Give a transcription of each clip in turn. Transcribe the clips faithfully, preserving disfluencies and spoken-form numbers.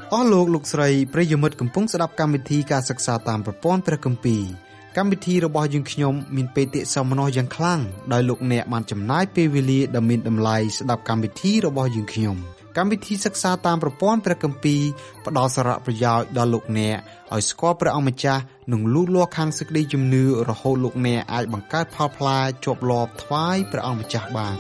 អស់លោកលោកស្រីប្រិយមិត្តកំពុងស្ដាប់កម្មវិធីការសិក្សាតាមប្រព័ន្ធព្រះគម្ពីរកម្មវិធីរបស់យើងខ្ញុំមានបេតិសោមនស្សយ៉ាងខ្លាំងដោយលោកអ្នកបានចំណាយពេលវេលាដ៏មានតម្លៃស្ដាប់កម្មវិធីរបស់យើងខ្ញុំកម្មវិធីសិក្សាតាមប្រព័ន្ធព្រះគម្ពីរផ្ដល់សារៈប្រយោជន៍ដល់លោកអ្នកឲ្យស្គាល់ព្រះអង្គម្ចាស់និងលូតលាស់ខាងសេចក្តីជំនឿរហូតលោកអ្នកអាចបង្កើតផលផ្លែជាប់លាប់ថ្វាយព្រះអង្គម្ចាស់បាន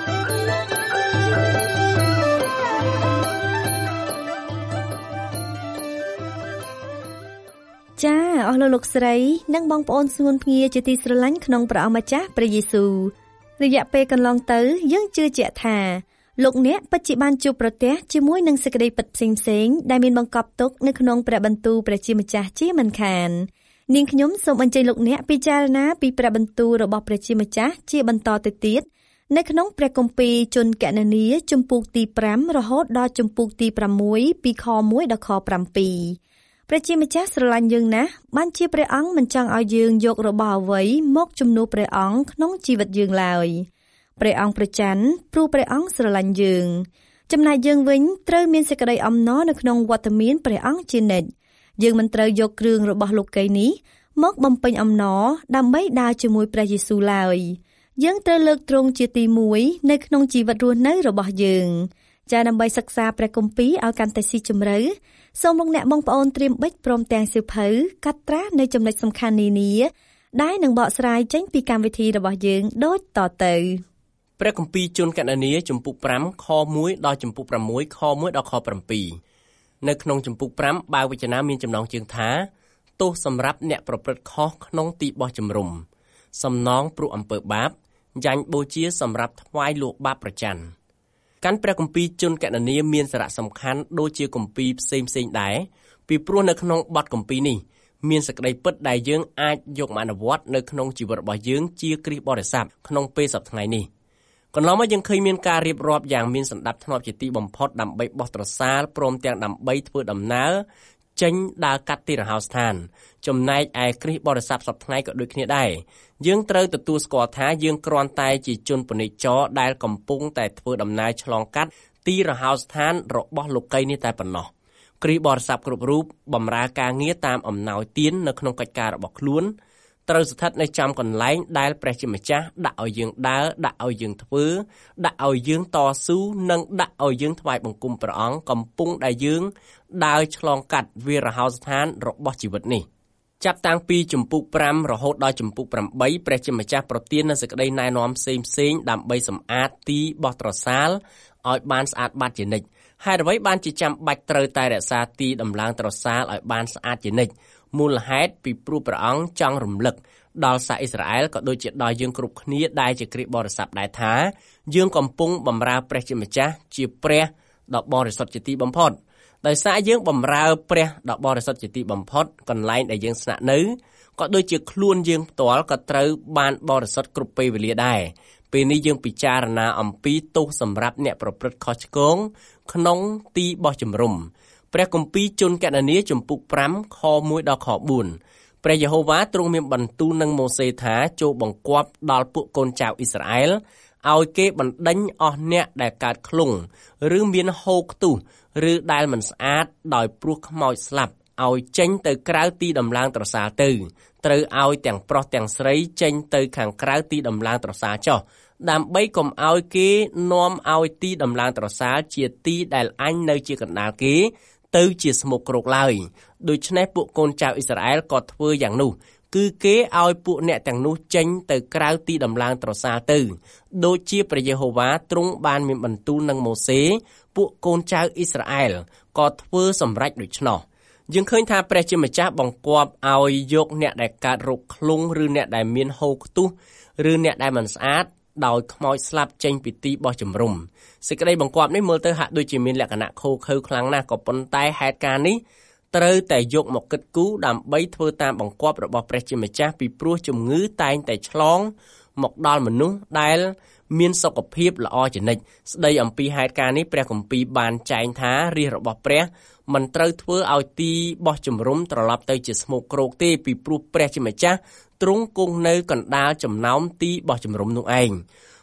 ចាអស់លោកលោកស្រីនិងបងប្អូនស្ងួនភ្ងាជាទីស្រឡាញ់ក្នុងព្រះអង្គម្ចាស់ព្រះយេស៊ូវរយៈពេលកន្លងទៅយើងជឿជាក់ថាលោកអ្នកពិតជាបានជួបប្រទះជាមួយនឹងសេចក្តីពិតផ្សេងៗដែលមានបង្កប់ទុកនៅក្នុងព្រះបន្ទូលព្រះជាម្ចាស់ជាមិនខាននាងខ្ញុំសូមអញ្ជើញលោកអ្នកពិចារណាពីព្រះបន្ទូលរបស់ព្រះជាម្ចាស់ជាបន្តទៅទៀតនៅក្នុងព្រះគម្ពីរជនគណនាជំពូកទីប្រាំរហូតដល់ជំពូកទីប្រាំមួយពីខមួយដល់ខប្រាំពីរព្រះជាម្ចាស់ស្រឡាញ់យើងណាស់បានជាព្រះអង្គមិនចង់ឲ្យយើងយករបស់អ្វីមកជំនួសព្រះអង្គក្នុងជីវិតយើងឡើយព្រះអង្គប្រច័ណ្ឌព្រោះព្រះអង្គស្រឡាញ់យើងចំណែកយើងវិញត្រូវមានសេចក្តីអំណរនៅក្នុងវត្តមានព្រះអង្គជានិច្ចយើងមិនត្រូវយកគ្រឿងរបស់លោកីយ៍នេះមកបំពេញអំណរដើម្បីដើរជាមួយព្រះយេស៊ូវឡើយយើងត្រូវលើកទ្រង់ជាទីមួយនៅក្នុងជីវិតរស់នៅរបស់យើងចា៎ដើម្បីសិក្សាព្រះគម្ពីរឲ្យកាន់តែស៊ីជម្រៅសូមលោកអ្នកបងប្អូនត្រៀមប៊ិចព្រមទាំងសៀវភៅកត់ត្រានៅចំណុចសំខាន់នានាដែលនឹងបកស្រាយចេញពីកម្មវិធីរបស់យើងដូចតទៅព្រះគម្ពីរជនកណនាជំពូកប្រាំខមួយដល់ជំពូកប្រាំមួយខមួយដល់ខប្រាំពីរនៅក្នុងជំពូកប្រាំបើវចនាមានចំណងជើងថាទោសសម្រាប់អ្នកប្រព្រឹត្តខុសក្នុងទីបោះជំរំសំណងព្រោះអំពើបាបយ៉ាញ់បូជាសម្រាប់ថ្វាយលួបាបប្រច័ណ្ឌកាន់ព្រះគម្ពីរជនកណនាមានសារៈសំខាន់ដូចជាគម្ពីរផ្សេងផ្សេងដែរពីព្រោះនៅក្នុងបទគម្ពីរនេះមានសេចក្តីពិតដែលយើងអាចយកមកអនុវត្តនៅក្នុងជីវិតរបស់យើងជាគ្រីស្ទបរិស័ទក្នុងពេលសប្តាហ៍ថ្ងៃនេះកន្លងមកយើងឃើញមានការរៀបរាប់យ៉ាងមានសណ្ដាប់ធ្នាប់ជាទីបំផុតដើម្បីបោះត្រសាលព្រមទាំងដើម្បីធ្វើដំណើរចេញដើរកាត់ទីរហោស្ថានចំណែកឯគ្រីស្ទបរិស័ទសប្តាហ៍ថ្ងៃក៏ដូចគ្នាដែរយើងត្រូវទទួលស្គាល់ថាយើងគ្រាន់តែជាជនពាណិជ្ជករដែលកំពុងតែធ្វើដំណើរឆ្លងកាត់ទីរហោស្ថានរបស់លោកីយ៍នេះតែប៉ុណ្ណោះគ្រីស្ទបរិស័ទគ្រប់រូបបម្រើការងារតាមអំណោយទាននៅក្នុងកិច្ចការរបស់ខ្លួនត្រូវស្ថិតនៅចំកន្លែងដែលព្រះជាម្ចាស់ដាក់ឲ្យយើងដើរដាក់ឲ្យយើងធ្វើដាក់ឲ្យយើងតស៊ូនិងដាក់ឲ្យយើងថ្វាយបង្គំព្រះអង្គកំពុងដែលយើងដើរឆ្លងកាត់វាលរហោស្ថានរបស់ជីវិតនេះចាប់តាំងពីជំពូកប្រាំរហូតដល់ជំពូកប្រាំបីព្រះជាម្ចាស់ប្រទាននូវសេចក្តីណែនាំផ្សេងផ្សេងដើម្បីសម្អាតទីបោះត្រសាលឲ្យបានស្អាតបាតជានិច្ចហេតុអ្វីបានជាចាំបាច់ត្រូវតែរក្សាទីដំឡើងត្រសាលឲ្យបានស្អាតជានិច្ចមូលហេតុពីព្រោះព្រះអង្គចង់រំលឹកដល់សាសអ៊ីស្រាអែលក៏ដូចជាដល់យើងគ្រប់គ្នាដែលជាគ្រីស្ទបរិស័ទដែរថាយើងកំពុងបម្រើព្រះជាម្ចាស់ជាព្រះដ៏បរិសុទ្ធជាទីបំផុតដោយសារយើងបម្រើព្រះដ៏បរិសុទ្ធជាទីបំផុតកន្លែងដែលយើងស្នាក់នៅក៏ដូចជាខ្លួនយើងផ្ទាល់ក៏ត្រូវបានបរិសុទ្ធគ្រប់ពេលវេលាដែរពេលនេះយើងពិចារណាអំពីទោសសម្រាប់អ្នកប្រព្រឹត្តខុសឆ្គងក្នុងទីបោះជំរំព្រះគម្ពីរជនគណនាជំពូកប្រាំខមួយដល់ខបួនព្រះយេហូវ៉ាទ្រង់មានបន្ទូលនឹងម៉ូសេថាចូលបង្គាប់ដល់ពួកកូនចៅអ៊ីស្រាអែលឲ្យគេបណ្ដេញអស់អ្នកដែលកើតខ្លងឬមានហូរខ្ទុះឬដែលមិនស្អាតដោយព្រោះខ្មោចស្លាប់ឲ្យចេញទៅក្រៅទីដំឡើងត្រសាលទៅត្រូវឲ្យទាំងប្រុសទាំងស្រីចេញទៅខាងក្រៅទីដំឡើងត្រសាលចុះដើម្បីកុំឲ្យគេនាំឲ្យទីដំឡើងត្រសាលជាទីដែលអញនៅជាកណ្ដាលគេទៅជាស្មុកគ្រោកឡើយដូច្នេះពួកកូនចៅអ៊ីស្រាអែលក៏ធ្វើយ៉ាងនោះគឺគេឲ្យពួកអ្នកទាំងនោះចេញទៅក្រៅទីដំឡើងត្រសាលទៅដូចជាព្រះយេហូវ៉ាទ្រង់បានមានបន្ទូលនឹងម៉ូសេពួកកូនចៅអ៊ីស្រាអែលក៏ធ្វើសម្រេចដូច្នោះយើងឃើញថាព្រះជាម្ចាស់បង្គាប់ឲ្យយកអ្នកដែលកើតរោគខ្លងឬអ្នកដែលមានហូរខ្ទុះឬអ្នកដែលមិនស្អាតដោយខ្មោចស្លាប់ចេញពីទីបោះជំរំសេចក្តីបង្គាប់នេះមើលទៅហាក់ដូចជាមានលក្ខណៈឃោរឃៅខ្លាំងណាស់ក៏ប៉ុន្តែហេតុការណ៍នេះត្រូវតែយកមកគិតគូរដើម្បីធ្វើតាមបង្គាប់របស់ព្រះជាម្ចាស់ពីព្រោះជំងឺតែងតែឆ្លងមកដល់មនុស្សដែលមានសុខភាពល្អជានិច្ចស្ដីអំពីហេតុការណ៍នេះព្រះគម្ពីរបានចែងថារាជរបស់ព្រះមិនត្រូវធ្វើឲ្យទីបោះជំរំត្រឡប់ទៅជាស្មោកគ្រោកទេពីព្រោះព្រះជាម្ចាស់ទ្រង់គង់នៅកណ្ដាលចំណោមទីបោះជំរំនោះឯង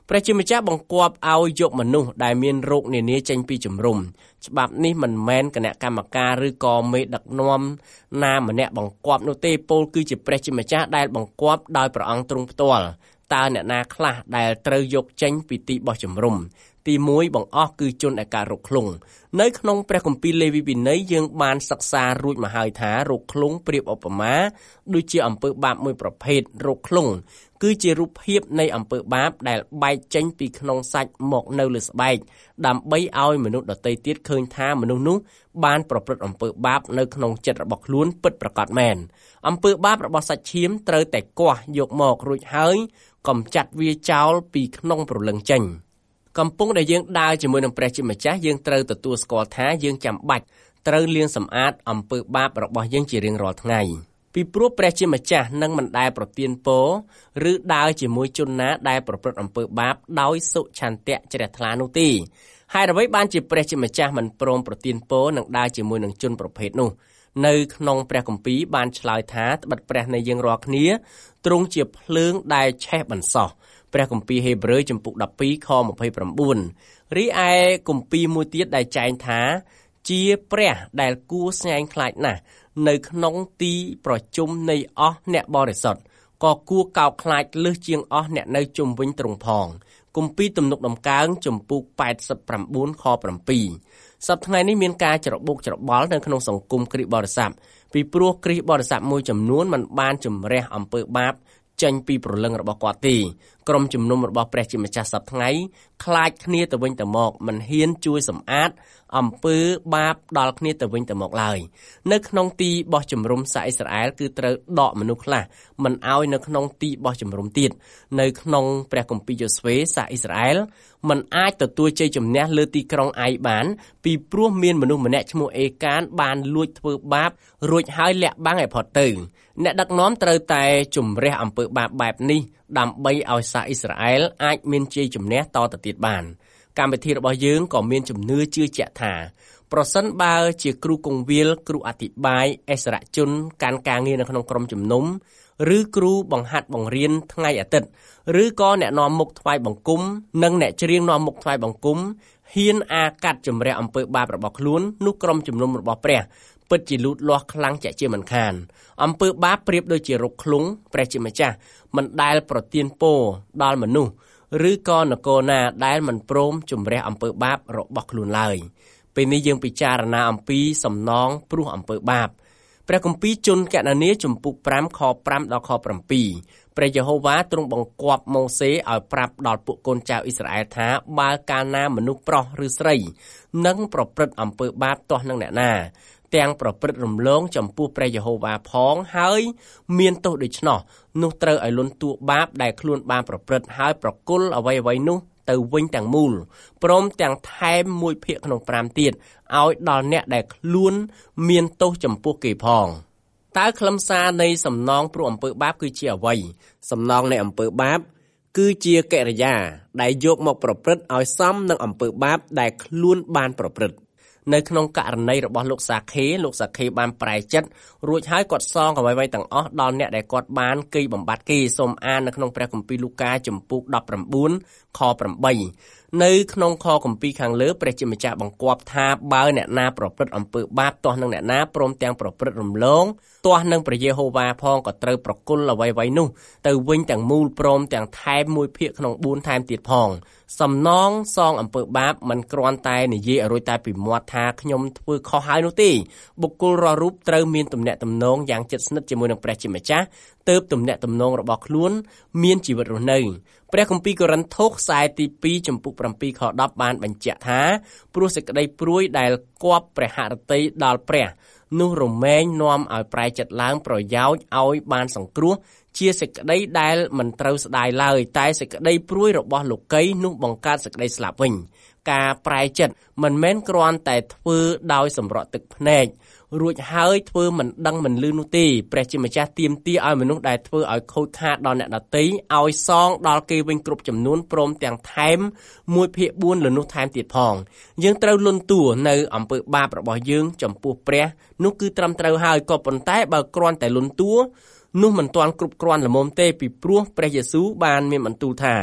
ព្រះជាម្ចាស់បង្គាប់ឲ្យយកមនុស្សដែលមានរោគនានាចេញពីជំរំច្បាប់នេះមិនមែនគណៈកម្មការឬក៏មេដឹកនាំណាម្នាក់បង្គាប់នោះទេពោលគឺជាព្រះជាម្ចាស់ដែលបង្គាប់ដោយព្រះអង្គទ្រង់ផ្ទាល់តើអ្នកណាខ្លះដែលត្រូវយកចេញពីទីបោះជំរំទីមួយបង្អស់គឺជនដែលកើតរោគឃ្លុងនៅក្នុងព្រះគម្ពីរលេវីវិន័យយើងបានសិក្សារួចមកហើយថារោគឃ្លុងប្រៀបឧបមាដូចជាអំពើបាបមួយប្រភេទរោគឃ្លុងគឺជារូបភាពនៃអំពើបាបដែលបែកចេញពីក្នុងសាច់មកនៅលើស្បែកដើម្បីឲ្យមនុស្សដទៃទៀតឃើញថាមនុស្សនោះបានប្រព្រឹត្តអំពើបាបនៅក្នុងចិត្តរបស់ខ្លួនពិតប្រាកដមែនអំពើបាបរបស់សាច់ឈាមត្រូវតែគាស់យកមករួចហើយកុំចាត់វាចោលពីក្នុងព្រលឹងចេញកំពុងដែលយើងដើរជាមួយនឹងព្រះជាម្ចាស់យើងត្រូវទទួលស្គាល់ថាយើងចាំបាច់ត្រូវលាងសម្អាតអំពើបាបរបស់យើងជារៀងរាល់ថ្ងៃពីព្រោះព្រះជាម្ចាស់នឹងមិនដែលប្រទានពរឬដើរជាមួយជនណាដែលប្រព្រឹត្តអំពើបាបដោយសុឆន្ទៈជ្រះថ្លានោះទេហើយអ្វីបានជាព្រះជាម្ចាស់មិនព្រមប្រទានពរនឹងដើរជាមួយនឹងជនប្រភេទនោះនៅក្នុងព្រះគម្ពីរបានឆ្លើយថាត្បិតព្រះនៃយើងរាល់គ្នាទ្រង់ជាភ្លើងដែលឆេះបន្សោះព្រះគម្ពីរហេព្រើរជំពូកដប់ពីរខម្ភៃប្រាំ9រីឯគម្ពីរមួយទៀតដែលចែងថាជាព្រះដែលគួរស្ញែងខ្លាចណាស់នៅក្នុងទីប្រជុំនៃអស់អ្នកបរិសុទ្ធក៏គួរកោតខ្លាចលើសជាងអស់អ្នកនៅជុំវិញទ្រង់ផងគម្ពីរទំនុកដំកើងជំពូកប៉ែតសិបប្រាំបួនខប្រាំពីរសប្តាហ៍ថ្ងៃនេះមានការច្របូកច្របល់នៅក្នុងសង្គមគ្រិស្តបរិស័ទពីព្រោះគ្រិស្តបរិស័ទមួយចំនួនមិនបានជំរះអំពើបាបចេញពីព្រលឹងរបស់គាត់ទេក្រុមជំនុំរបស់ព្រះជាម្ចាស់សប្តាហ៍ថ្ងៃខ្លាចគ្នាទៅវិញទៅមកមិនហ៊ានជួយសម្អាតអំពើបាបដល់គ្នាទៅវិញទៅមកឡើយនៅក្នុងទីបោះជំរំសាអ៊ីស្រាអែលគឺត្រូវដកមនុស្សខ្លះមិនឲ្យនៅក្នុងទីបោះជំរំទៀតនៅក្នុងព្រះគម្ពីរយ៉ូស្វេសាអ៊ីស្រាអែលមិនអាចទទួលជ័យជំនះលើទីក្រុងអៃបានពីព្រោះមានមនុស្សម្នាក់ឈ្មោះអេកានបានលួចធ្វើបាបរួចហើយលាក់បាំងឲ្យផុតទៅអ្នកដឹកនាំត្រូវតែជំរះអំពើបាបបែបនេះដើម្បីឲ្យសាអ៊ីស្រាអែលអាចមានជ័យជំនះតទៅទៀតបានកម្មវិធីរបស់យើងក៏មានជំនឿជឿជាក់ថាប្រសិនបើជាគ្រូគង្វាលគ្រូអធិប្បាយអិសរជនកាន់ការងារនៅក្នុងក្រុមជំនុំឬគ្រូបង្ហាត់បង្រៀនថ្ងៃអាទិត្យឬក៏អ្នកនាំមុខថ្វាយបង្គំនិងអ្នកច្រៀងនាំមុខថ្វាយបង្គំហ៊ានអាកាត់ជំរះអំពើបាបរបស់ខ្លួននោះក្រុមជំនុំរបស់ព្រះពិតជាលូតលាស់ខ្លាំងជាក់ជាមិនខានអំពើបាបប្រៀបដូចជារោគឃ្លុងព្រះជាម្ចាស់មិនដែលប្រទានពរដល់មនុស្សឬក៏នគរណាដែលមិនព្រមជំរះអំពើបាបរបស់ខ្លួនឡើយពេលនេះយើងពិចារណាអំពីសំណងព្រោះអំពើបាបព្រះគម្ពីរជនកណនីជំពូកប្រាំខប្រាំដល់ខប្រាំពីរព្រះយេហូវ៉ាទ្រង់បង្គាប់ម៉ូសេឲ្យប្រាប់ដល់ពួកកូនចៅអ៊ីស្រាអែលថាបើកាលណាមនុស្សប្រុសឬស្រីនឹងប្រព្រឹត្តអំពើបាបទាស់នឹងអ្នកណាទាំងប្រព្រឹត្តរំលងចំពោះព្រះយេហូវ៉ាផងហើយមានទោសដូច្នោះនោះត្រូវឲ្យលន់តួបាបដែលខ្លួនបានប្រព្រឹត្តហើយប្រគល់អ្វីៗនោះទៅវិញទាំងមូលព្រមទាំងថែមមួយភាគក្នុងប្រាំទៀតឲ្យដល់អ្នកដែលខ្លួនមានទោសចំពោះគេផងតើខ្លឹមសារនៃសំណងព្រោះអំពើបាបគឺជាអ្វីសំណងនៃអំពើបាបគឺជាកិរិយាដែលយកមកប្រព្រឹត្តឲ្យសមនឹងអំពើបាបដែលខ្លួនបានប្រព្រឹត្តនៅក្នុងករណីរបស់លោកសាខេលោកសាខេបានប្រែចិត្តរួចហើយគាត់សងអ្វីៗទាំងអស់ដល់អ្នកដែលគាត់បានកេយបំបត្តិគេសូមអាននៅក្នុងព្រះគម្ពីរលូកាជំពូកដប់ប្រាំបួនខប្រាំបីនៅក្នុងខគម្ពីរខាងលើព្រះជាម្ចាស់បង្គាប់ថាបើអ្នកណាប្រព្រឹត្តអំពើបាបទាស់នឹងអ្នកណាព្រមទាំងប្រព្រឹត្តរំលងទាស់នឹងព្រះយេហូវ៉ាផងក៏ត្រូវប្រគល់អ្វីៗនោះទៅវិញទាំងមូលព្រមទាំងថែមមួយភាគក្នុងបួនថែមទៀតផងសំណងសងអំពើបាបមិនគ្រាន់តែនិយាយឲ្យរួចតែពីមាត់ថាខ្ញុំធ្វើខុសហើយនោះទេបុគ្គលរាល់រូបត្រូវមានទំនាក់ទំនងយ៉ាងជិតស្និទ្ធជាមួយនឹងព្រះជាម្ចាស់ទើបទំនាក់ទំនងរបស់ខ្លួនមានជីវិតរស់នៅព្រះគម្ពីរកូរិនថូសខ្សែទីពីរចំពុកប្រាំពីរខដប់បានបញ្ជាក់ថាព្រោះសេចក្តីព្រួយដែលគប់ព្រះហឫទ័យដល់ព្រះនោះរមែងនាំឲ្យប្រែចិត្តឡើងប្រយោជន៍ឲ្យបានសង្គ្រោះជាសេចក្តីដែលមិនត្រូវស្ដាយឡើយតែសេចក្តីព្រួយរបស់លោកីនោះបង្កើតសេចក្តីស្លាប់វិញការប្រែចិត្តមិនមែនគ្រាន់តែធ្វើដោយសម្រក់ទឹកភ្នែករួចហើយធ្វើមិនដឹងមិនលឺនោះទេព្រះជាម្ចាស់ទាមទារឲ្យមនុស្សដែលធ្វើឲ្យខូចខាតដល់អ្នកដទៃឲ្យសងដល់គេវិញគ្រប់ចំនួនព្រមទាំងថែមមួយភាគបួនលើនោះថែមទៀតផងយើងត្រូវលន់តួនៅអំពើបាបរបស់យើងចំពោះព្រះនោះគឺត្រឹមត្រូវហើយក៏ប៉ុន្តែបើគ្រាន់តែលន់តួនោះមិនទាន់គ្រប់គ្រាន់ល្មមទេពីព្រោះព្រះយេស៊ូវបានមានបន្ទូលថា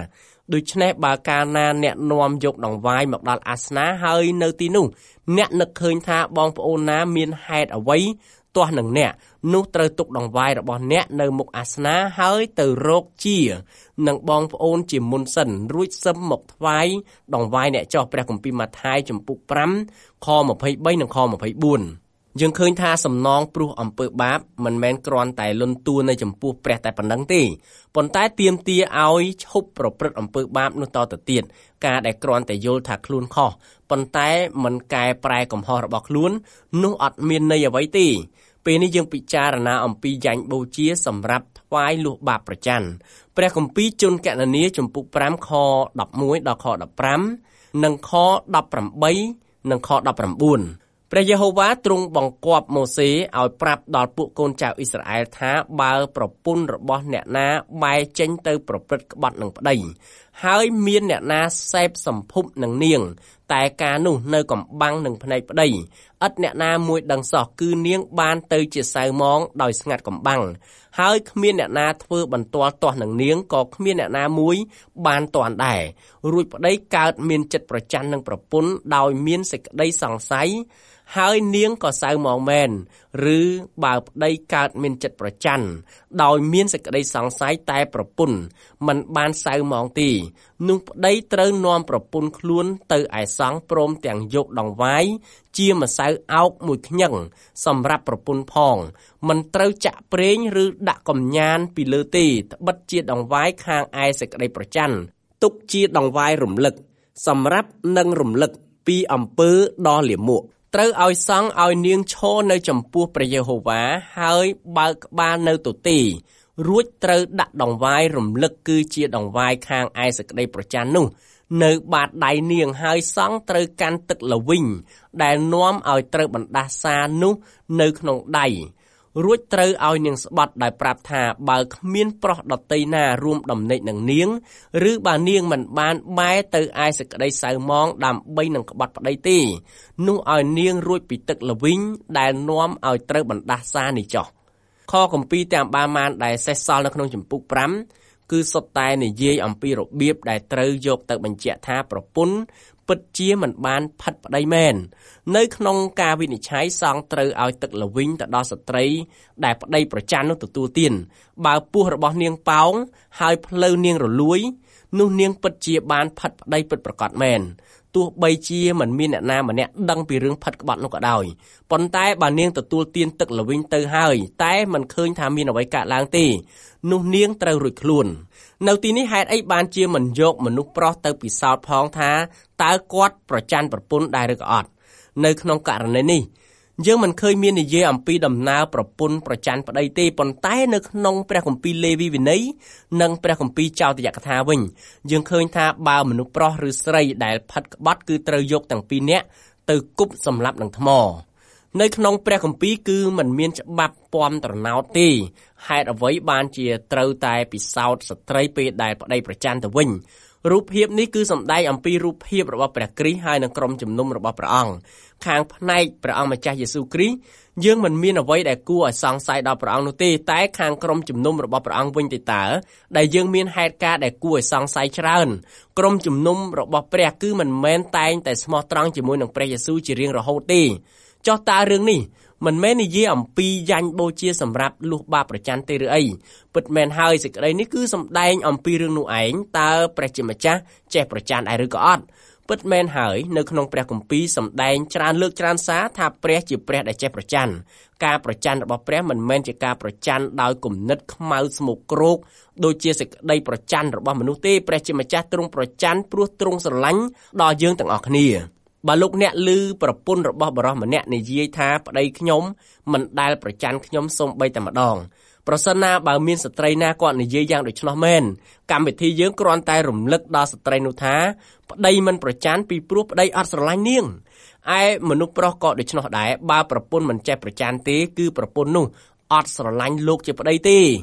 ដូច្នេះបើកាលណាអ្នកនាំយកដង្វាយមកដល់អាសនៈហើយនៅទីនោះអ្នកនឹកឃើញថាបងប្អូនណាមានហេតុអ្វីទាស់នឹងអ្នកនោះត្រូវទុកដង្វាយរបស់អ្នកនៅមុខអាសនៈហើយទៅរកជានឹងបងប្អូនជាមុនសិនរួចសឹមមកថ្វាយដង្វាយអ្នកចោះព្រះគម្ពីរម៉ាថាយជំពូកប្រាំខម្ភៃបីនិងខម្ភៃបួនយើងឃើញថាសំណងព្រោះអំពើបាបមិនមែនគ្រាន់តែលន់តួនៅចំពោះព្រះតែប៉ុណ្ណឹងទេប៉ុន្តែទាមទារឲ្យឈប់ប្រព្រឹត្តអំពើបាបនោះតទៅទៀតការដែលគ្រាន់តែយល់ថាខ្លួនខុសប៉ុន្តែមិនកែប្រែកំហុសរបស់ខ្លួននោះអត់មានន័យអ្វីទេពេលនេះយើងពិចារណាអំពីយ៉ាញ់បូជាសម្រាប់ថ្វាយលុះបាបប្រច័ណ្ឌព្រះគម្ពីរជនកណនីជំពូកប្រាំខដប់មួយដល់ខដប់ប្រាំនិងខដប់ប្រាំបីនិងខដប់ប្រាំបួនព្រះយេហូវ៉ាទ្រង់បង្គាប់ម៉ូសេឲ្យប្រាប់ដល់ពួកកូនចៅអ៊ីស្រាអែលថាបើប្រពន្ធរបស់អ្នកណាបែរចេញទៅប្រព្រឹត្តក្បត់នឹងប្តីហើយមានអ្នកណាសេពសម្ភពនឹងនាងតែការនោះនៅកំបាំងនឹងភ្នែកប្តីឥតអ្នកណាមួយដឹងសោះគឺនាងបានទៅជាសៅម៉ងដោយស្ងាត់កំបាំងហើយគ្មានអ្នកណាធ្វើបន្ទាល់ទាស់នឹងនាងក៏គ្មានអ្នកណាមួយបានទាន់ដែររួចប្តីកើតមានចិត្តប្រច័ណ្ឌនឹងប្រពន្ធដោយមានសេចក្តីសង្ស័យហើយនាងក៏សៅហ្មងមែនឬបើប្តីកើតមានចិត្តប្រច័ណ្ឌដោយមានសេចក្តីសង្ស័យតែប្រពន្ធមិនបានសៅហ្មងទេនោះប្តីត្រូវនាំប្រពន្ធខ្លួនទៅឯសង្ឃព្រមទាំងយកដង្វាយជាម្សៅអោកមួយខ្ញឹងសម្រាប់ប្រពន្ធផងមិនត្រូវចាក់ប្រេងឬដាក់កំញានពីលើទេត្បិតជាដង្វាយខាងឯសេចក្តីប្រច័ណ្ឌទុកជាដង្វាយរំលឹកសម្រាប់នឹងរំលឹកពីអំពើដ៏លាមកត្រូវឲ្យសង់ឲ្យនាងឈរនៅចំពោះព្រះយេហូវ៉ាហើយបើកក្បាលនៅទទេរួចត្រូវដាក់ដង្វាយរំលឹកគឺជាដង្វាយខាងឯសេចក្តីប្រច័ណ្ឌនោះនៅបាតដៃនាងហើយសង់ត្រូវកាន់ទឹកល្វីងដែលនាំឲ្យត្រូវបណ្ដាសានោះនៅក្នុងដៃរួចត្រូវឲ្យនាងស្បត់ដោយប្រាប់ថាបើគ្មានប្រុសដតីណារួមដំណេកនឹងនាងឬបើនាងមិនបានបែរទៅឯសេចក្តីសៅម៉ងដើម្បីនឹងក្បត់ប្តីទេនោះឲ្យនាងរួចពីទឹកល្វីងដែលនាំឲ្យត្រូវបណ្ដាសានេះចោះខគម្ពីរទាំងបាម៉ានដែលសេសសល់នៅក្នុងជំពូកប្រាំគឺសុទ្ធតែនិយាយអំពីរបៀបដែលត្រូវយកទៅបញ្ជាក់ថាប្រពន្ធពិតជាមិនបានផិតប្តីមែននៅក្នុងការវិនិច្ឆ័យសង្ឃត្រូវឲ្យទឹកល្វីងទៅដល់ស្ត្រីដែលប្តីប្រច័ណ្ឌនោះទទួលទានបើពោះរបស់នាងប៉ោងហើយផ្លូវនាងរលួយនោះនាងពិតជាបានផិតប្តីពិតប្រាកដមែនទោះបីជាមិនមានអ្នកណាម្នាក់ដឹងពីរឿងផិតក្បត់នោះក៏ដោយប៉ុន្តែបើនាងទទួលទានទឹកល្វីងទៅហើយតែមិនឃើញថាមានអ្វីកើតឡើងទេនោះនាងត្រូវរួចខ្លួននៅទីនេះហេតុអីបានជាមិនយកមនុស្សប្រុសទៅពិសោធន៍ផងថាតើគាត់ប្រច័ណ្ឌប្រពន្ធដែរឬក៏អត់នៅក្នុងករណីនេះយើងមិនឃើញមាននិយាយអំពីដំណើរប្រពន្ធប្រច័ណ្ឌប្តីទេប៉ុន្តែនៅក្នុងព្រះគម្ពីរលេវីវិន័យនិងព្រះគម្ពីរចោទយកថាវិញយើងឃើញថាបើមនុស្សប្រុសឬស្រីដែលផិតក្បត់គឺត្រូវយកទាំងពីរនាក់ទៅគប់សម្លាប់នឹងថ្មនៅក្នុងព្រះគម្ពីរគឺមិនមានច្បាប់ពំត្រណោតទេហេតុអ្វីបានជាត្រូវតែពិសោធន៍ស្ត្រីពេលដែលប្តីប្រច័ណ្ឌទៅវិញរូបភាពនេះគឺសម្ដែងអំពីរូបភាពរបស់ព្រះគ្រីស្ទហើយនឹងក្រុមជំនុំរបស់ព្រះអង្គខាងផ្នែកព្រះអង្គម្ចាស់យេស៊ូវគ្រីស្ទយើងមិនមានអ្វីដែលគួរឲ្យសង្ស័យដល់ព្រះអង្គនោះទេតែខាងក្រុមជំនុំរបស់ព្រះអង្គវិញទេតើដែលយើងមានហេតុការណ៍ដែលគួរឲ្យសង្ស័យច្រើនក្រុមជំនុំរបស់ព្រះគឺមិនមែនតែងតែស្មោះត្រង់ជាមួយនឹងព្រះយេស៊ូវជារៀងរហូតទេចុះតើរឿងនេះមិនមែននិយាយអំពីយ៉ាញ់បូជាសម្រាប់លុះបាបប្រច័ណ្ឌទេឬអីពិតមែនហើយសេចក្តីនេះគឺសម្ដែងអំពីរឿងនោះឯងតើព្រះជាម្ចាស់ចេះប្រច័ណ្ឌដែរឬក៏អត់ពិតមែនហើយនៅក្នុងព្រះគម្ពីរសម្ដែងច្រើនលើកច្រើនសារថាព្រះជាព្រះដែលចេះប្រច័ណ្ឌការប្រច័ណ្ឌរបស់ព្រះមិនមែនជាការប្រច័ណ្ឌដោយគំនិតខ្មៅស្មុគគ្រោកដូចជាសេចក្តីប្រច័ណ្ឌរបស់មនុស្សទេព្រះជាម្ចាស់ទ្រង់ប្រច័ណ្ឌព្រោះទ្រង់ស្រឡាញ់ដល់យើងទាំងអស់គ្នាបើលោកអ្នកឮប្រពន្ធរបស់បរិសម្នាក់និយាយថាប្តីខ្ញុំមិនដែលប្រច័ណ្ឌខ្ញុំសូម្បីតែម្ដងប្រសិនណាបើមានស្ត្រីណាគាត់និយាយយ៉ាងដូច្នោះមែនកម្មវិធីយើងគ្រាន់តែរំលឹកដល់ស្ត្រីនោះថាប្តីមិនប្រច័ណ្ឌពីព្រោះប្តីអត់ស្រឡាញ់នាងឯមនុស្សប្រុសក៏ដូច្នោះដែរបើប្រពន្ធមិនចេះប្រច័ណ្ឌទេគឺប្រពន្ធនោះអត់ស្រឡាញ់លោកជាប្តីទេ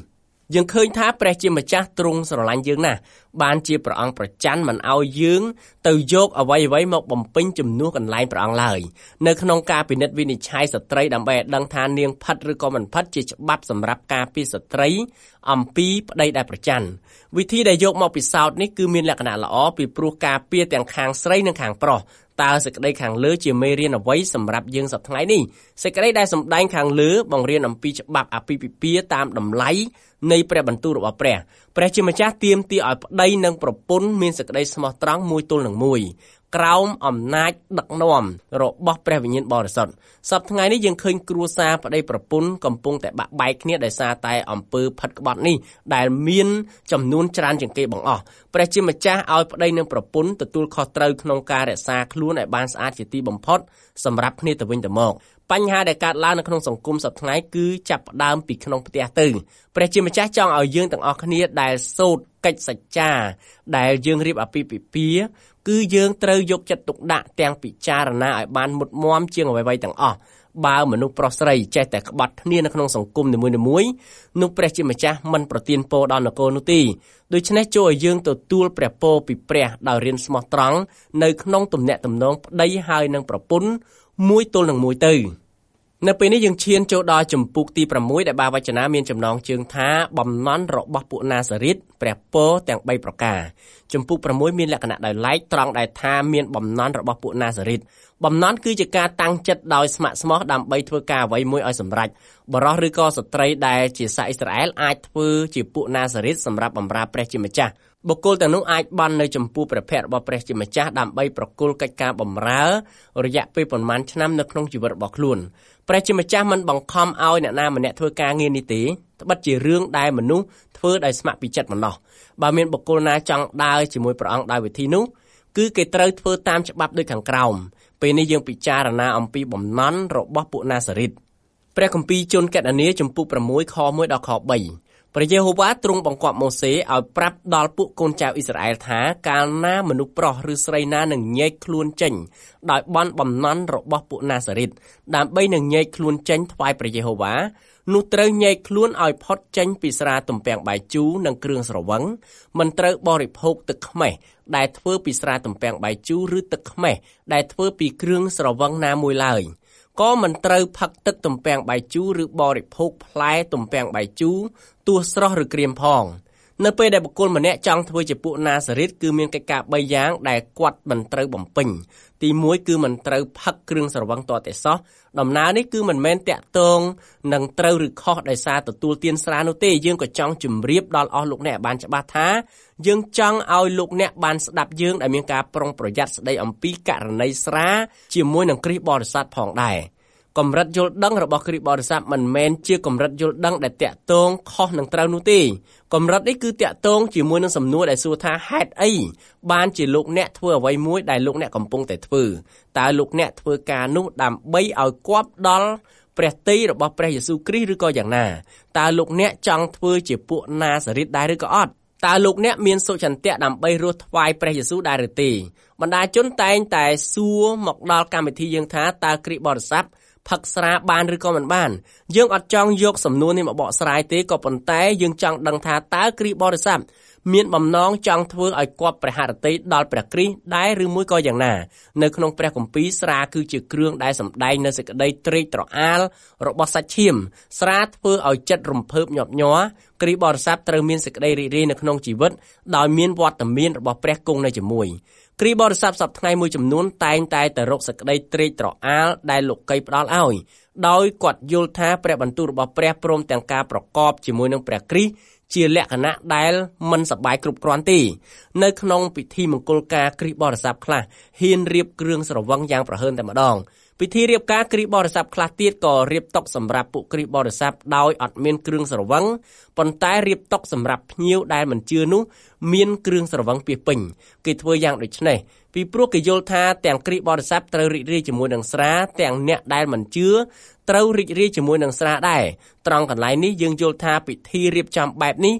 យើងឃើញថាព្រះជាម្ចាស់ទ្រង់ស្រឡាញ់យើងណាស់បានជាព្រះអង្គប្រច័ណ្ឌមិនឲ្យយើងទៅយកអ្វីៗមកបំពេញជំនួសកន្លែងព្រះអង្គឡើយនៅក្នុងការពិនិត្យវិនិច្ឆ័យស្ត្រីដើម្បីឲ្យដឹងថានាងផិតឬក៏មិនផិតជាច្បាប់សម្រាប់ការពារស្ត្រីអំពីប្តីដែលប្រច័ណ្ឌវិធីដែលយកមកពិសោធន៍នេះគឺមានលក្ខណៈល្អពីព្រោះការពារទាំងខាងស្រីនិងខាងប្រុសតើសេចក្តីខាងលើជាមេរៀនអ្វីសម្រាប់យើងសប្តាហ៍ថ្ងៃនេះសេចក្តីដែលសម្ដែងខាងលើបង្រៀនអំពីច្បាប់អាពាហ៍ពិពាហ៍តាមតម្លៃនៃព្រះបន្ទូលរបស់ព្រះព្រះជាម្ចាស់ទាមទារឲ្យប្តីនិងប្រពន្ធមានសេចក្តីស្មោះត្រង់មួយទល់នឹងមួយក្រោមអំណាចដឹកនាំរបស់ព្រះវិញ្ញាណបរិសុទ្ធសប្តាហ៍ថ្ងៃនេះយើងឃើញគ្រួសារប្តីប្រពន្ធកំពុងតែបាក់បែកគ្នាដោយសារតែអំពើផិតក្បត់នេះដែលមានចំនួនច្រើនជាងគេបង្អស់ព្រះជាម្ចាស់ឲ្យប្តីនិងប្រពន្ធទទួលខុសត្រូវក្នុងការរក្សាខ្លួនឲ្យបានស្អាតជាទីបំផុតសម្រាប់គ្នាទៅវិញទៅមកបញ្ហាដែលកើតឡើងនៅក្នុងសង្គមសប្តាហ៍ថ្ងៃគឺចាប់ផ្ដើមពីក្នុងផ្ទះទៅព្រះជាម្ចាស់ចង់ឲ្យយើងទាំងអស់គ្នាដែលសូត្រកិច្ចសច្ចាដែលយើងរៀបអាពាហ៍ពិពាហ៍គឺយើងត្រូវយកចិត្តទុកដាក់ទាំងពិចារណាឲ្យបានមុតមាំជាងអ្វីៗទាំងអស់បើមនុស្សប្រុសស្រីចេះតែក្បត់គ្នានៅក្នុងសង្គមនីមួយៗនោះព្រះជាម្ចាស់មិនប្រទានពរដល់នគរនោះទេដូច្នេះចូលឲ្យយើងទទួលព្រះពរពីព្រះដោយរៀនស្មោះត្រង់នៅក្នុងទំនាក់ទំនងប្តីហើយនិងប្រពន្ធមួយទល់នឹងមួយទៅនៅពេលនេះយើងឈានចូលដល់ជំពូកទីប្រាំមួយដែលបាវចនាមានចំណងជើងថាបំណន់របស់ពួកណាសារីតព្រះពរទាំងបីប្រការជំពូកប្រាំមួយមានលក្ខណៈដោយឡែកត្រង់ដែលថាមានបំណន់របស់ពួកណាសារីតបំណន់គឺជាការតាំងចិត្តដោយស្ម័គ្រស្មោះដើម្បីធ្វើការអ្វីមួយឲ្យសម្រេចបរិសុទ្ធឬក៏ស្ត្រីដែលជាសាសអ៊ីស្រាអែលអាចធ្វើជាពួកណាសារីតសម្រាប់បម្រើព្រះជាម្ចាស់បុគ្គលទាំងនោះអាចបាននៅចំពោះព្រះភ័ក្ត្ររបស់ព្រះជាម្ចាស់ដើម្បីប្រគល់កិច្ចការបម្រើរយៈពេលប្រមាណឆ្នាំនៅក្នុងជីវិតរបស់ខ្លួនព្រះជាម្ចាស់មិនបង្ខំឲ្យអ្នកណាម្នាក់ធ្វើការងារនេះទេត្បិតជារឿងដែលមនុស្សធ្វើដោយស្ម័គ្រពីចិត្តប៉ុណ្ណោះបើមានបុគ្គលណាចង់ដើរជាមួយព្រះអង្គដោយវិធីនោះគឺគេត្រូវធ្វើតាមច្បាប់ដូចខាងក្រោមពេលនេះយើងពិចារណាអំពីបំណន់របស់ពួកណាសារីតព្រះគម្ពីរជនកេដនីជំពូកប្រាំមួយខមួយដល់ខបីព្រះយេហូវ៉ាទ្រង់បង្គាប់ម៉ូសេឲ្យប្រាប់ដល់ពួកកូនចៅអ៊ីស្រាអែលថាកាលណាមនុស្សប្រុសឬស្រីណានឹងញែកខ្លួនចេញដោយបន់បំណន់របស់ពួកណាសារីតដើម្បីនឹងញែកខ្លួនចេញថ្វាយព្រះយេហូវ៉ានោះត្រូវញែកខ្លួនឲ្យផុតចេញពីស្រាទំពាំងបាយជូរនិងគ្រឿងស្រវឹងមិនត្រូវបរិភោគទឹកខ្មេះដែលធ្វើពីស្រាទំពាំងបាយជូរឬទឹកខ្មេះដែលធ្វើពីគ្រឿងស្រវឹងណាមួយឡើយក៏មិនត្រូវផឹកទឹកទំពាំងបាយជូរឬបរិភោគផ្លែទំពាំងបាយជូរទោះស្រស់ឬក្រៀមផងនៅពេលដែលបុគ្គលម្នាក់ចង់ធ្វើជាពួកណាសារីតគឺមានកិច្ចការបីយ៉ាងដែលគាត់មិនត្រូវបំពេញទីមួយគឺមិនត្រូវផឹកគ្រឿងស្រវឹងទាល់តែសោះដំណើរនេះគឺមិនមែនតាក់ទងនឹងត្រូវឬខុសដោយសារទទួលទានស្រានោះទេយើងក៏ចង់ជម្រាបដល់អស់លោកអ្នកបានច្បាស់ថាយើងចង់ឲ្យលោកអ្នកបានស្ដាប់យើងដែលមានការប្រុងប្រយ័ត្នស្ដីអំពីករណីស្រាជាមួយនឹងគ្រីស្ទបរិស័ទផងដែរកម្រិតយល់ដឹងរបស់គ្រីស្ទបរិស័ទមិនមែនជាកម្រិតយល់ដឹងដែលតាក់ទងខុសនឹងត្រូវនោះទេកម្រិតនេះគឺតាក់ទងជាមួយនឹងសំណួរដែលសួរថាហេតុអីបានជាលោកអ្នកធ្វើអ្វីមួយដែលលោកអ្នកកំពុងតែធ្វើតើលោកអ្នកធ្វើការនោះដើម្បីឲ្យគប់ដល់ព្រះទ័យរបស់ព្រះយេស៊ូវគ្រីស្ទឬក៏យ៉ាងណាតើលោកអ្នកចង់ធ្វើជាពួកណាសារីតដែរឬក៏អត់តើលោកអ្នកមានសុចន្ទៈដើម្បីរស់ថ្វាយព្រះយេស៊ូវដែរឬទេបណ្ដាជនតែងតែសួរមកដល់កម្មវិធីយើងថាតើគ្រីស្ទបរិស័ទផឹកស្រាបានឬក៏មិនបានយើងអត់ចង់យកសំណួរនេះមកបកស្រាយទេក៏ប៉ុន្តែយើងចង់ដឹងថាតើគ្រីស្ទបរិស័ទមានបំណងចង់ធ្វើឲ្យគប់ព្រះハរតីដល់ព្រះគ្រីស្ទដែរឬមួយក៏យ៉ាងណានៅក្នុងព្រះគម្ពីរស្រាគឺជាគ្រឿងដែលសម្ដែងនៅសេចក្តីត្រេកត្រអាលរបស់សាច់ឈាមស្រាធ្វើឲ្យចិត្តរំភើបញាប់ញ័រគ្រីស្ទបរិស័ទត្រូវមានសេចក្តីរីករាយនៅក្នុងជីវិតដោយមានវត្តមានរបស់ព្រះគង់នៅជាមួយគ្រីស្ទបរិស័ទសប្តាហ៍ថ្ងៃមួយចំនួនតែងតែទៅរកសេចក្តីត្រេកត្រអាលដែលលោកីផ្ដល់ឲ្យដោយគាត់យល់ថាព្រះបន្ទូលរបស់ព្រះព្រមទាំងការប្រកបជាមួយនឹងព្រះគ្រីស្ទជាលក្ខណៈដែលមិនសប្បាយគ្រប់គ្រាន់ទេនៅក្នុងពិធីមង្គលការគ្រីស្ទបរិស័ទខ្លះហ៊ានរៀបគ្រឿងស្រវឹងយ៉ាងប្រហើនតែម្ដងពិធីរៀបការគ្រីស្ទបរិស័ទខ្លះទៀតក៏រៀបតុសម្រាប់ពួកគ្រីស្ទបរិស័ទដោយអត់មានគ្រឿងស្រវឹងប៉ុន្តែរៀបតុសម្រាប់ភ្ញៀវដែលមិនជឿនោះមានគ្រឿងស្រវឹងពាសពេញគេធ្វើយ៉ាងដូចនេះពីព្រោះគេយល់ថាទាំងគ្រីស្ទបរិស័ទត្រូវរីករាយជាមួយនឹងស្រាទាំងអ្នកដែលមិនជឿត្រូវរីករាយជាមួយនឹងស្រាដែរត្រង់កន្លែងនេះយើងយល់ថាពិធីរៀបចំបែបនេះ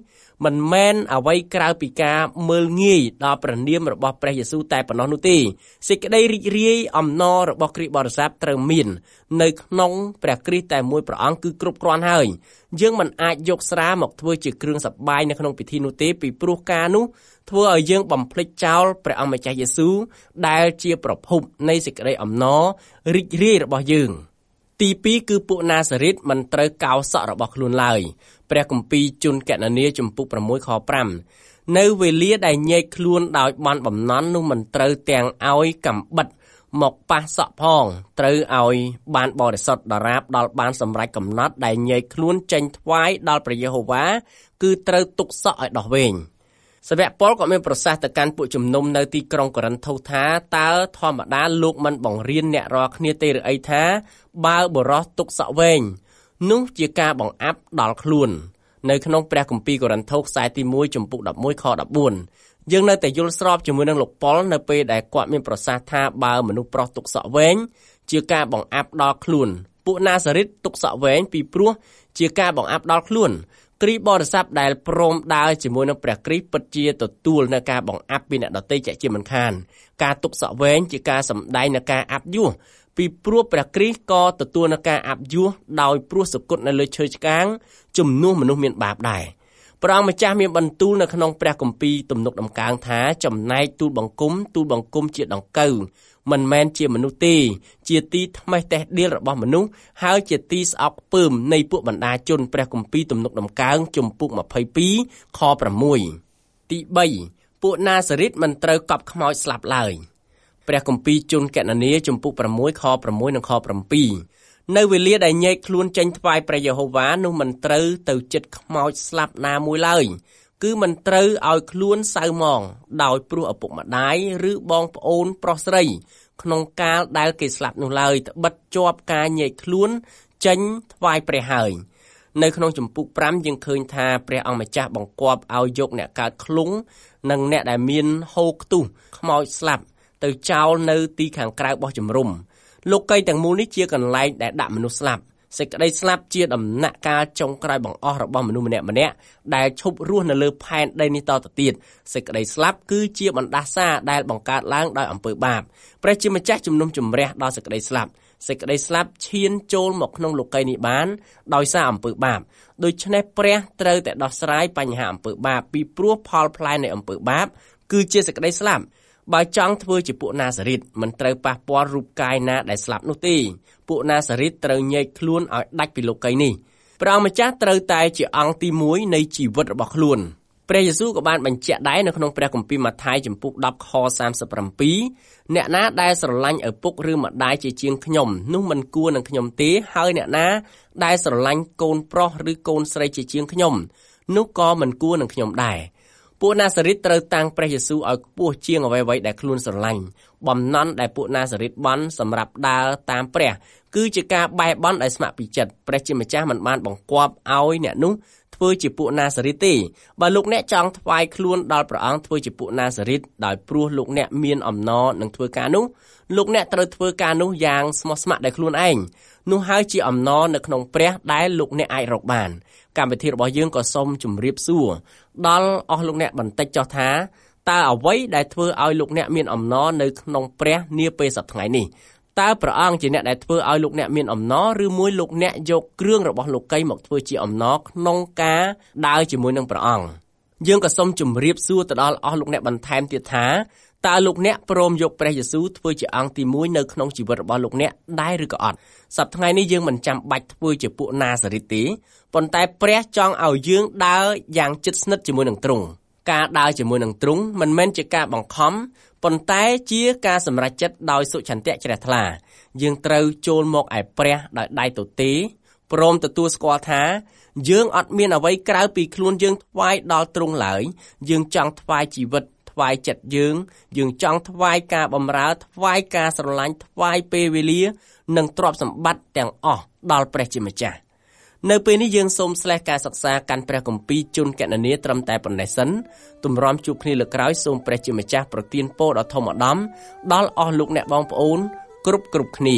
មិនមែនអ្វីក្រៅពីការមើលងាយដល់ព្រះនាមរបស់ព្រះយេស៊ូវតែប៉ុណ្ណោះនោះទេសេចក្តីរីករាយអំណររបស់គ្រីស្ទបរិស័ទត្រូវមាននៅក្នុងព្រះគ្រីស្ទតែមួយព្រះអង្គគឺគ្រប់គ្រាន់ហើយយើងមិនអាចយកស្រាមកធ្វើជាគ្រឿងសប្បាយនៅក្នុងពិធីនោះទេពីព្រោះការនោះធ្វើឲ្យយើងបំភ្លេចចោលព្រះអង្គម្ចាស់យេស៊ូវដែលជាប្រភពនៃសេចក្តីអំណររីករាយរបស់យើងទីពីរគឺពួកណាសារីតមិនត្រូវកោរសក់របស់ខ្លួនឡើយព្រះគម្ពីរជនគណនាជំពូកប្រាំមួយខប្រាំនៅវេលាដែលញែកខ្លួនដោយបន់បំណន់នោះមិនត្រូវទាំងឲ្យកំបិតមកប៉ះសក់ផងត្រូវឲ្យបានបរិសុទ្ធដរាបដល់បានសម្រេចកំណត់ដែលញែកខ្លួនចេញថ្វាយដល់ព្រះយេហូវ៉ាគឺត្រូវទុកសក់ឲ្យដោះវែងសាវកប៉ុលក៏មានប្រសាសន៍ទៅកាន់ពួកជំនុំនៅទីក្រុងកូរិនថូសថាតើធម្មតាលោកមិនបង្រៀនអ្នករាល់គ្នាទេឬអីថាបើបរោះទុកសក់វែងនោះជាការបង្អាប់ដល់ខ្លួននៅក្នុងព្រះគម្ពីរកូរិនថូសខ្សែទីមួយជំពូកដប់មួយខដប់បួនយើងនៅតែយល់ស្របជាមួយនឹងលោកប៉ុលនៅពេលដែលគាត់មានប្រសាសន៍ថាបើមនុស្សប្រុសទុកសក់វែងជាការបង្អាប់ដល់ខ្លួនពួកណាសារីតទុកសក់វែងពីព្រោះជាការបង្អាប់ដល់ខ្លួនគ្រីស្ទបរិស័ទដែលព្រមដើរជាមួយនឹងព្រះគ្រីស្ទពិតជាទទួលនៅការបង្អាប់ពីអ្នកដទៃជាមិនខានការទុកសក់វែងជាការសម្ដែងនៅការអាប់យោះពីព្រោះព្រះគ្រីស្ទក៏ទទួលនៅការអាប់យោះដោយព្រោះសគត់នៅលើឈើឆ្កាងជំនួសមនុស្សមានបាបដែរព្រះអង្គម្ចាស់មានបន្ទូលនៅក្នុងព្រះគម្ពីរទំនុកដំកើងថាចំណែកទូលបង្គំទូលបង្គំជាដង្កូវមិនមែនជាមនុស្សទេជាទីថ្មេះតេះដៀលរបស់មនុស្សហើយជាទីស្អប់ខ្ពើមនៃពួកបណ្ដាជនព្រះគម្ពីរទំនុកដំកើងជំពូកម្ភៃពីរខប្រាំមួយទីបីពួកណាសារីតមិនត្រូវកប់ខ្មោចស្លាប់ឡើយព្រះគម្ពីរជនគណនាជំពូកប្រាំមួយខប្រាំមួយនិងខប្រាំពីរនៅវេលាដែលញែកខ្លួនចេញថ្វាយព្រះយេហូវ៉ានោះមិនត្រូវទៅចិត្តខ្មោចស្លាប់ណាមួយឡើយគឺមិនត្រូវឲ្យខ្លួនសៅហ្មងដោយព្រោះឪពុកម្ដាយឬបងប្អូនប្រុសស្រីក្នុងកាលដែលគេស្លាប់នោះឡើយត្បិតជាប់ការញែកខ្លួនចេញថ្វាយព្រះហើយនៅក្នុងជំពូកប្រាំយើងឃើញថាព្រះអង្គម្ចាស់បង្គាប់ឲ្យយកអ្នកកើតឃ្លុងនិងអ្នកដែលមានហូរខ្ទុះខ្មោចស្លាប់ទៅចោលនៅទីខាងក្រៅរបស់ជំរុំលោកីទាំងមូលនេះជាកន្លែងដែលដាក់មនុស្សស្លាប់សេចក្តីស្លាប់ជាដំណាក់កាលចុងក្រោយបង្អស់របស់មនុស្សម្នាក់ម្នាក់ដែលឈប់រស់នៅលើផែនដីនេះតទៅទៀតសេចក្តីស្លាប់គឺជាបណ្ដាសាដែលបង្កើតឡើងដោយអំពើបាបព្រះជាម្ចាស់ជំនុំជម្រះដល់សេចក្តីស្លាប់សេចក្តីស្លាប់ឈានចូលមកក្នុងលោកីនេះបានដោយសារអំពើបាបដូច្នេះព្រះត្រូវតែដោះស្រាយបញ្ហាអំពើបាបពីព្រោះផលផ្លែនៃអំពើបាបគឺជាសេចក្តីស្លាប់បើចង់ធ្វើជាពួកណាសារីតមិនត្រូវប៉ះពាល់រូបកាយណាដែលស្លាប់នោះទេពួកណាសារីតត្រូវញែកខ្លួនឲ្យដាច់ពីលោកីយ៍នេះព្រះម្ចាស់ត្រូវតែជាអង្គទីមួយនៃជីវិតរបស់ខ្លួនព្រះយេស៊ូវក៏បានបញ្ជាក់ដែរនៅក្នុងព្រះគម្ពីរម៉ាថាយជំពូកដប់ខសាមសិបប្រាំពីរអ្នកណាដែលស្រឡាញ់ឪពុកឬម្ដាយជាជាងខ្ញុំនោះមិនគួរនឹងខ្ញុំទេហើយអ្នកណាដែលស្រឡាញ់កូនប្រុសឬកូនស្រីជាជាងខ្ញុំនោះក៏មិនគួរនឹងខ្ញុំដែរពួកណាសារីតត្រូវតាំងព្រះយេស៊ូវឲ្យខ្ពស់ជាងអ្វីៗដែលខ្លួនស្រឡាញ់បំណន់ដែលពួកណាសារីតបន់សម្រាប់ដើរតាមព្រះគឺជាការបេះបន់ដោយស្ម័គ្រពីចិត្តព្រះជាម្ចាស់មិនបានបង្គាប់ឲ្យអ្នកនោះធ្វើជាពួកណាសារីតទេបើលោកអ្នកចង់ថ្វាយខ្លួនដល់ព្រះអង្គធ្វើជាពួកណាសារីតដោយព្រោះលោកអ្នកមានអំណរនឹងធ្វើការនោះលោកអ្នកត្រូវធ្វើការនោះយ៉ាងស្មោះស្ម័គ្រដោយខ្លួនឯងនោះហើយជាអំណរនៅក្នុងព្រះដែលលោកអ្នកអាចរកបានកម្មវិធីរបស់យើងក៏សូមជម្រាបសួរដល់អស់លោកអ្នកបន្តិចចុះថាតើអ្វីដែលធ្វើឲ្យលោកអ្នកមានអំណរនៅក្នុងព្រះនាពេលសប្តាហ៍ថ្ងៃនេះតើព្រះអង្គជាអ្នកដែលធ្វើឲ្យលោកអ្នកមានអំណរឬមួយលោកអ្នកយកគ្រឿងរបស់លោកីមកធ្វើជាអំណរក្នុងការដើរជាមួយនឹងព្រះអង្គយើងក៏សូមជម្រាបសួរទៅដល់អស់លោកអ្នកបន្ថែមទៀតថាតើលោកអ្នកព្រមយកព្រះយេស៊ូវធ្វើជាអង្គទីមួយនៅក្នុងជីវិតរបស់លោកអ្នកដែរឬក៏អត់សប្តាហ៍ថ្ងៃនេះយើងមិនចាំបាច់ធ្វើជាពួកណាសារីតទេប៉ុន្តែព្រះចង់ឲ្យយើងដើរយ៉ាងជិតស្និទ្ធជាមួយនឹងទ្រង់ការដើរជាមួយនឹងទ្រង់មិនមែនជាការបង្ខំប៉ុន្តែជាការសម្រេចចិត្តដោយសុឆន្ទៈជ្រះថ្លាយើងត្រូវចូលមកឯព្រះដោយដៃទទេព្រមទទួលស្គាល់ថាយើងអត់មានអ្វីក្រៅពីខ្លួនយើងថ្វាយដល់ទ្រង់ឡើយយើងចង់ថ្វាយជីវិតថ្វាយចិត្តយើងយើងចង់ថ្វាយការបម្រើថ្វាយការស្រឡាញ់ថ្វាយពេលវេលានិងទ្រព្យសម្បត្តិទាំងអស់ដល់ព្រះជាម្ចាស់នៅពេលនេះយើងសូមស្លេះការសិក្សាកាន់ព្រះគម្ពីរជនគណនាត្រឹមតែប៉ុណ្ណេះសិនទម្រាំជួបគ្នាលើកក្រោយសូមព្រះជាម្ចាស់ប្រទានពរដ៏ធំឧត្តមដល់អស់លោកអ្នកបងប្អូនគ្រប់គ្រប់គ្នា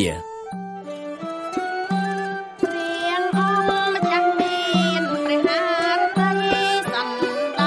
ព្រះអង្គម្ចាស់មានព្រះハរតីសន្តា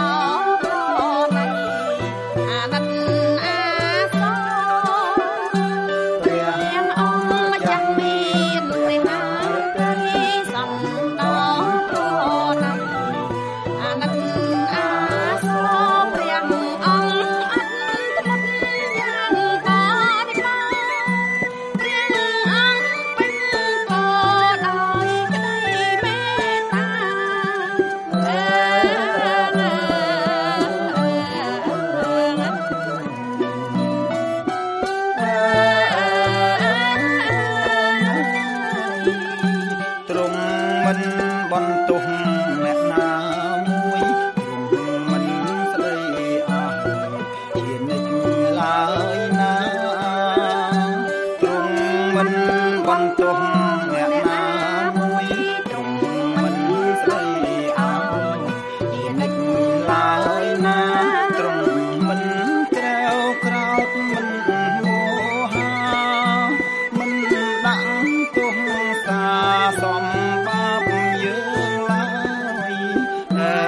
បន្ទោសអ្នកណាមួយទ្រង់មិនស្ដីឲ្យជានិច្ចឡើយណាទ្រង់មិនក្រែវក្រោតមិនមោហាមិនដាក់ទោសសាសំបាបយើងឡើយអើ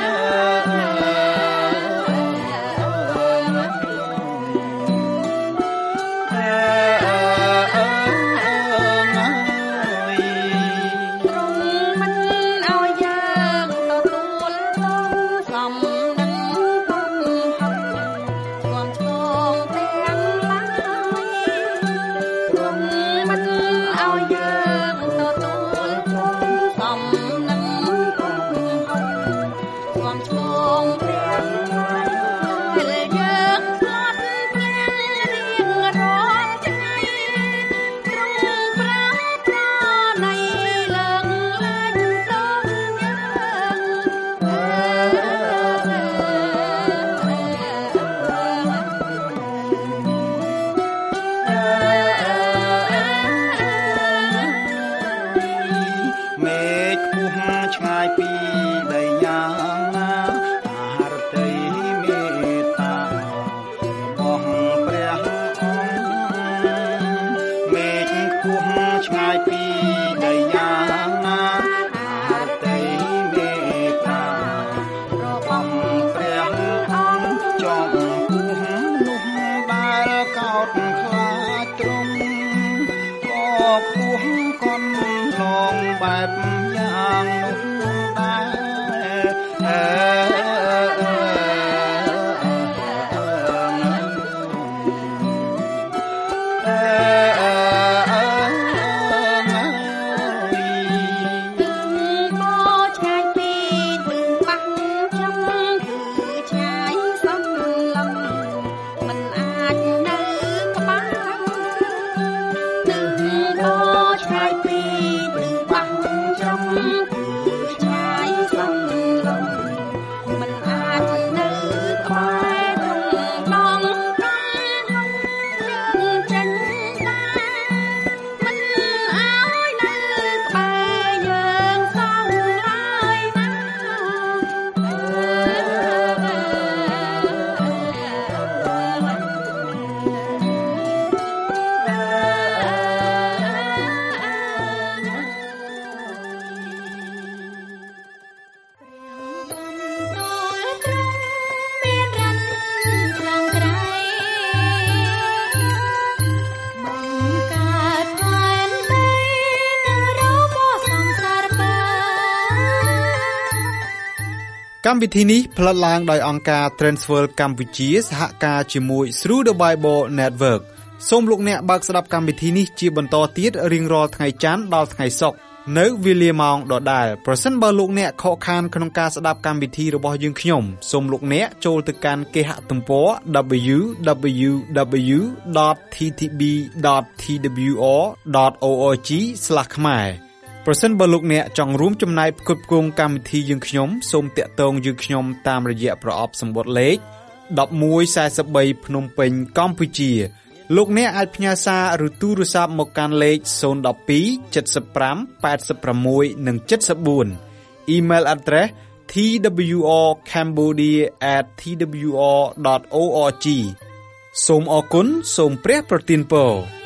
ឆ្ងាយពីដីយ៉ាងណាអារតីមេត្តារបស់ព្រះអង្គមេឃខ្ពស់ឆ្ងាយពីដីយ៉ាងណាអារតីមេត្តារបស់ព្រះអង្គចំពោះនោះដែលកោតខ្លាចទ្រង់ក៏ខ្ពស់កន់ឡងបែបយ៉ាងនោះកម្មវិធីនេះផលិតឡើងដោយអង្គការ Transworld កម្ពុជាសហការជាមួយ Through the Bible Network សូមលោកអ្នកបើកស្ដាប់កម្មវិធីនេះជាបន្តទៀតរៀងរាល់ថ្ងៃច័ន្ទដល់ថ្ងៃសុក្រនៅវេលាម៉ោងដដែលប្រសិនបើលោកអ្នកខកខានក្នុងការស្ដាប់កម្មវិធីរបស់យើងខ្ញុំសូមលោកអ្នកចូលទៅកាន់គេហទំព័រ double-u double-u double-u dot t t b dot t w r dot org ស្លាស ខ្មែរប្រសិនបើលោកអ្នកចង់រួមចំណែកផ្គត់ផ្គង់កម្មវិធីយើងខ្ញុំសូមតាក់ទងយើងខ្ញុំតាមរយៈប្រអប់សម្បត្តិលេខmột một bốn baភ្នំពេញកម្ពុជាលោកអ្នកអាចផ្ញើសារឬទូរស័ព្ទមកកាន់លេខศูนย์ หนึ่ง สอง เจ็ด ห้า แปด หก និង เจ็ด สี่ Email address t w r cambodia at t w r dot org សូមអរគុណសូមព្រះប្រទានពរ